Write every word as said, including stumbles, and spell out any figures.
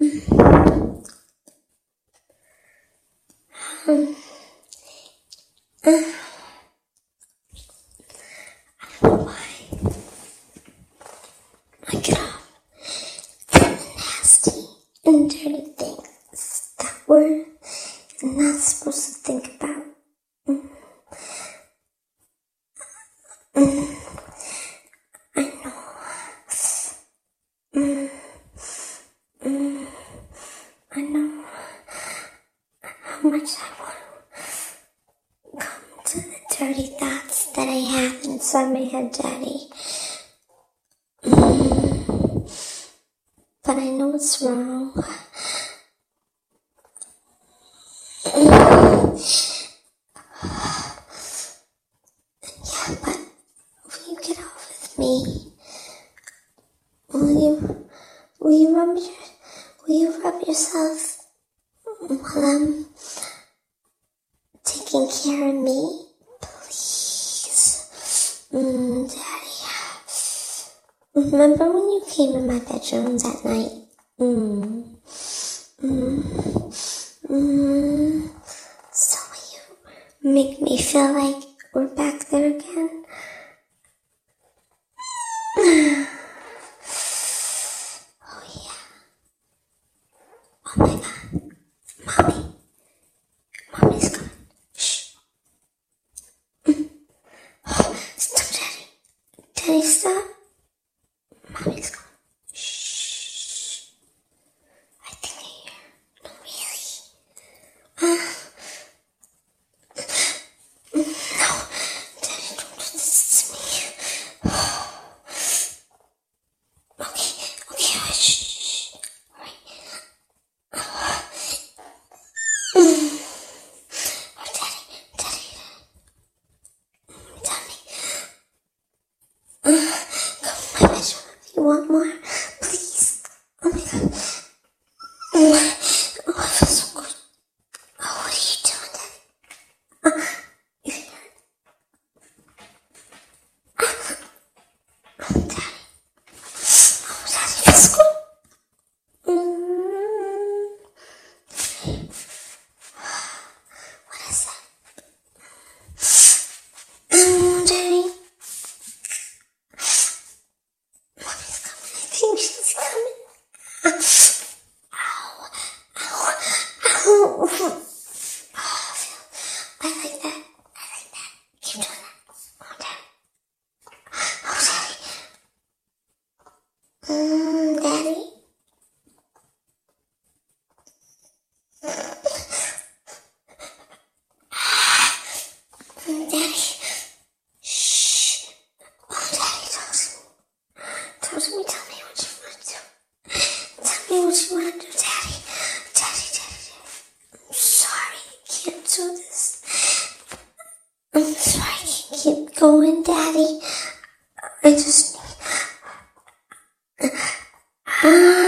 Um, uh, I don't know why I get off nasty and dirty things that we're not supposed to think about. Mm. Mm. I know. Mm. Mm. I know how much I want to come to the dirty thoughts that I have inside my head, Daddy. Mm. But I know it's wrong. Mm. Yeah, but will you get off with me? Will you, will you rub your, will you rub yourself while I'm taking care of me? Please. Mm, Daddy. Remember when you came in my bedroom that night? Mm. Mm. Mm. So will you make me feel like we're back there again? Oh yeah. Oh my God. Mommy. Mommy's gone. Shh. Stop, Daddy. Daddy, stop. Mommy's gone. Shh. I think I hear. No, really. Uh, no. Daddy, don't do this to me. Okay. Okay. Shh. Shh. All right. Mm. Oh, Daddy. Daddy. Tell me. Uh, come in my bedroom if you want more. Please. Oh my God. Oh, oh, I feel so good. Oh, what are you doing, Daddy? Uh, you hear it? Uh, oh, Daddy. Oh, Daddy feels good. Mm. What is that? Mm, Daddy. Mommy's coming. I think she's coming. Ow. Ow. Ow. Oh, I like that. I like that. Keep doing that. Oh, Daddy. Oh, Daddy. Mm, Daddy. Mm, Daddy. Shh. Oh, Daddy, talk to me. Talk to me. Tell me what you want to do. Tell me what you want to do, Daddy. Daddy, Daddy, Daddy. I'm sorry. I can't do this. I'm sorry. I can't keep going, Daddy. I just... Ah.